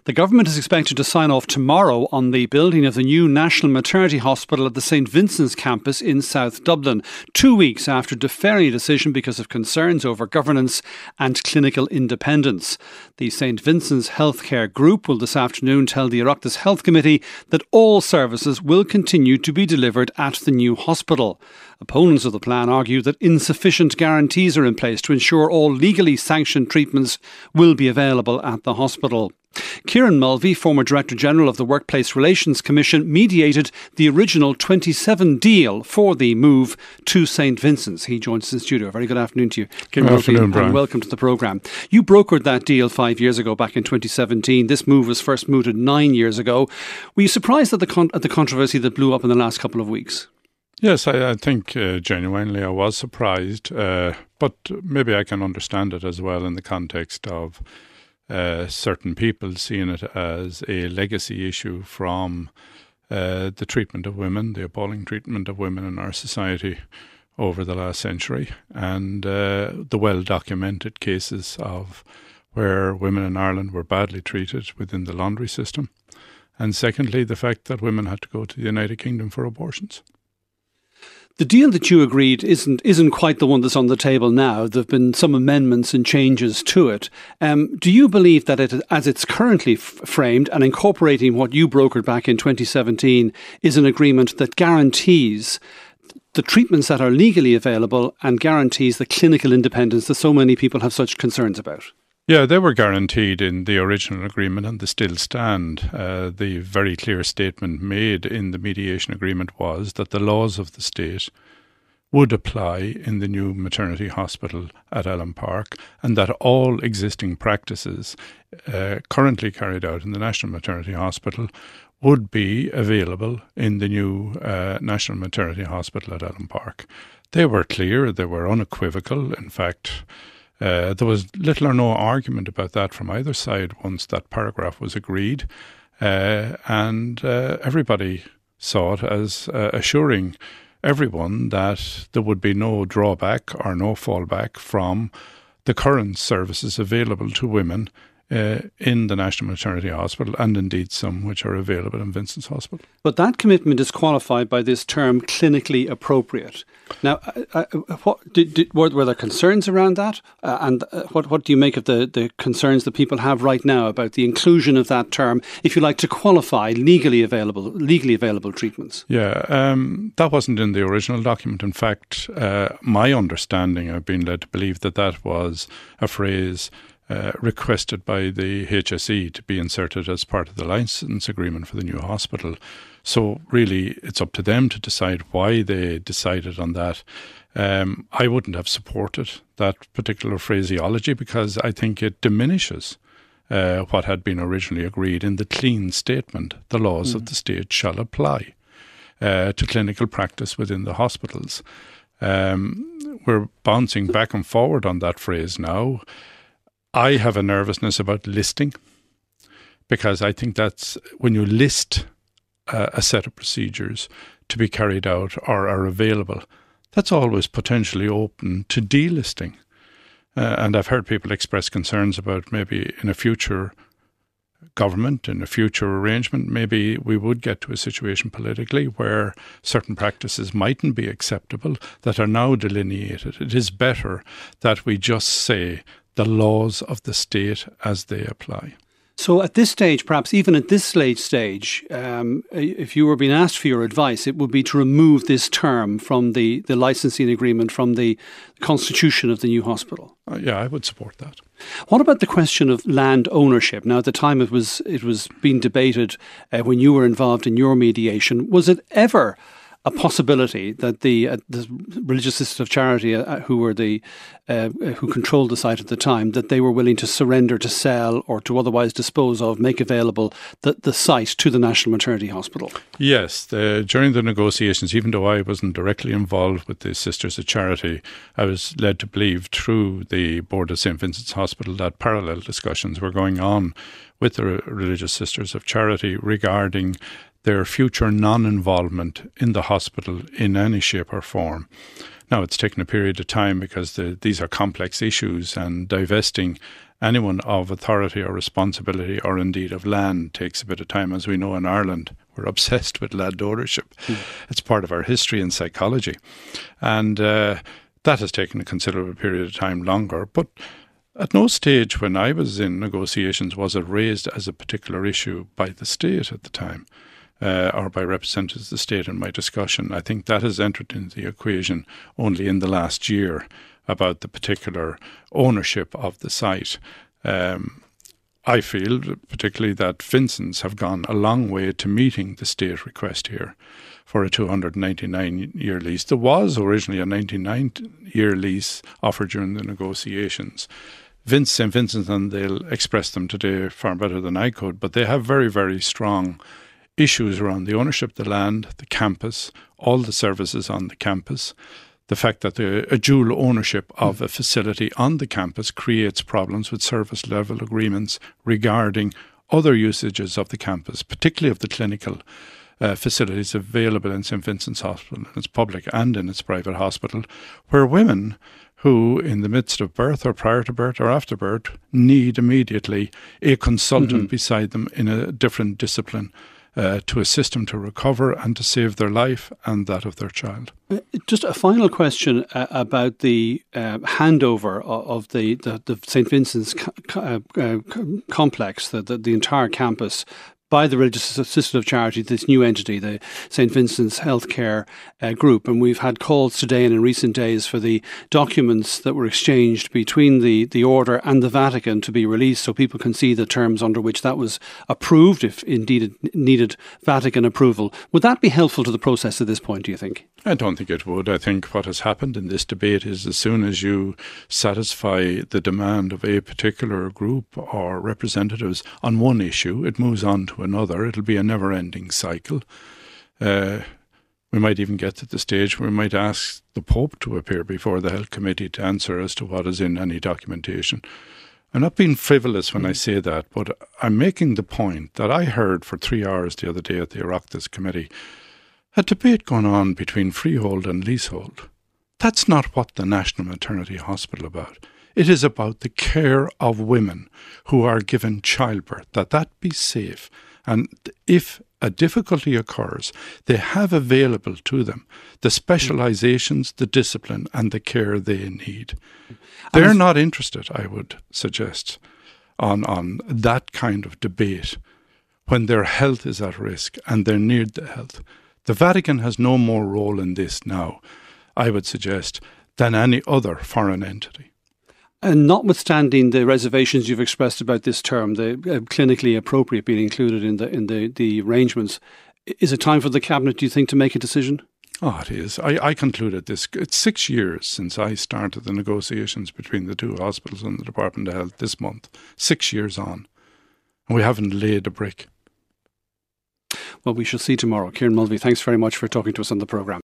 The government is expected to sign off tomorrow on the building of the new National Maternity Hospital at the St Vincent's campus in South Dublin, 2 weeks after deferring a decision because of concerns over governance and clinical independence. The St Vincent's Healthcare Group will this afternoon tell the Oireachtas Health Committee that all services will continue to be delivered at the new hospital. Opponents of the plan argue that insufficient guarantees are in place to ensure all legally sanctioned treatments will be available at the hospital. Kieran Mulvey, former Director General of the Workplace Relations Commission, mediated the original 27 deal for the move to St Vincent's. He joins us in studio. Very good afternoon to you, Kieran Mulvey, and welcome to the programme. You brokered that deal 5 years ago, back in 2017. This move was first mooted 9 years ago. Were you surprised at the controversy that blew up in the last couple of weeks? Yes, I think genuinely I was surprised, but maybe I can understand it as well in the context of certain people seeing it as a legacy issue from the treatment of women, the appalling treatment of women in our society over the last century, and the well-documented cases of where women in Ireland were badly treated within the laundry system. And secondly, the fact that women had to go to the United Kingdom for abortions. The deal that you agreed isn't quite the one that's on the table now. There have been some amendments and changes to it. Do you believe that as it's currently framed and incorporating what you brokered back in 2017 is an agreement that guarantees the treatments that are legally available and guarantees the clinical independence that so many people have such concerns about? Yeah, they were guaranteed in the original agreement and they still stand. The very clear statement made in the mediation agreement was that the laws of the state would apply in the new maternity hospital at Allen Park, and that all existing practices currently carried out in the National Maternity Hospital would be available in the new National Maternity Hospital at Allen Park. They were clear, they were unequivocal. In fact, there was little or no argument about that from either side once that paragraph was agreed, and everybody saw it as assuring everyone that there would be no drawback or no fallback from the current services available to women in the National Maternity Hospital, and indeed some which are available in Vincent's Hospital. But that commitment is qualified by this term clinically appropriate. Now, were there concerns around that? And what do you make of the concerns that people have right now about the inclusion of that term, if you like, to qualify legally available treatments? Yeah, that wasn't in the original document. In fact, my understanding, I've been led to believe that was a phrase requested by the HSE to be inserted as part of the licence agreement for the new hospital. So really, it's up to them to decide why they decided on that. I wouldn't have supported that particular phraseology because I think it diminishes what had been originally agreed in the clean statement. The laws of the state shall apply to clinical practice within the hospitals. We're bouncing back and forward on that phrase now. I have a nervousness about listing because I think that's when you list a set of procedures to be carried out or are available, that's always potentially open to delisting. And I've heard people express concerns about maybe in a future government, in a future arrangement, maybe we would get to a situation politically where certain practices mightn't be acceptable that are now delineated. It is better that we just say the laws of the state as they apply. So at this stage, perhaps even at this late stage, if you were being asked for your advice, it would be to remove this term from the licensing agreement, from the constitution of the new hospital. Yeah, I would support that. What about the question of land ownership? Now, at the time it was being debated when you were involved in your mediation, was it ever a possibility that the Religious Sisters of Charity, who controlled the site at the time, that they were willing to surrender, to sell, or to otherwise dispose of, make available the site to the National Maternity Hospital? Yes, during the negotiations, even though I wasn't directly involved with the Sisters of Charity, I was led to believe through the board of St Vincent's Hospital that parallel discussions were going on with the Religious Sisters of Charity regarding their future non-involvement in the hospital in any shape or form. Now, it's taken a period of time because these are complex issues, and divesting anyone of authority or responsibility or indeed of land takes a bit of time. As we know in Ireland, we're obsessed with land ownership. It's part of our history and psychology. And that has taken a considerable period of time longer. But at no stage when I was in negotiations was it raised as a particular issue by the state at the time. Or by representatives of the state in my discussion. I think that has entered into the equation only in the last year about the particular ownership of the site. I feel particularly that Vincent's have gone a long way to meeting the state request here for a 299-year lease. There was originally a 99-year lease offered during the negotiations. St. Vincent's, and they'll express them today far better than I could, but they have very, very strong issues around the ownership of the land, the campus, all the services on the campus. The fact that a dual ownership of a facility on the campus creates problems with service level agreements regarding other usages of the campus, particularly of the clinical facilities available in St. Vincent's Hospital, in its public and in its private hospital, where women who, in the midst of birth or prior to birth or after birth, need immediately a consultant beside them in a different discipline to assist them to recover and to save their life and that of their child. Just a final question about the handover of the St. Vincent's complex, the entire campus, by the Religious Assistive Charity, this new entity, the St. Vincent's Healthcare Group. And we've had calls today and in recent days for the documents that were exchanged between the Order and the Vatican to be released so people can see the terms under which that was approved, if indeed it needed Vatican approval. Would that be helpful to the process at this point, do you think? I don't think it would. I think what has happened in this debate is as soon as you satisfy the demand of a particular group or representatives on one issue, it moves on to another. It'll be a never-ending cycle. We might even get to the stage where we might ask the Pope to appear before the Health Committee to answer as to what is in any documentation. I'm not being frivolous when I say that, but I'm making the point that I heard for 3 hours the other day at the Oireachtas Committee a debate going on between freehold and leasehold. That's not what the National Maternity Hospital is about. It is about the care of women who are given childbirth, that be safe. And if a difficulty occurs, they have available to them the specialisations, the discipline and the care they need. They're not interested, I would suggest, on that kind of debate when their health is at risk and they need the health. The Vatican has no more role in this now, I would suggest, than any other foreign entity. And notwithstanding the reservations you've expressed about this term, the clinically appropriate being included in the arrangements, is it time for the Cabinet, do you think, to make a decision? Oh, it is. I concluded this. It's 6 years since I started the negotiations between the two hospitals and the Department of Health this month. 6 years on. And we haven't laid a brick. Well, we shall see tomorrow. Kieran Mulvey, thanks very much for talking to us on the programme.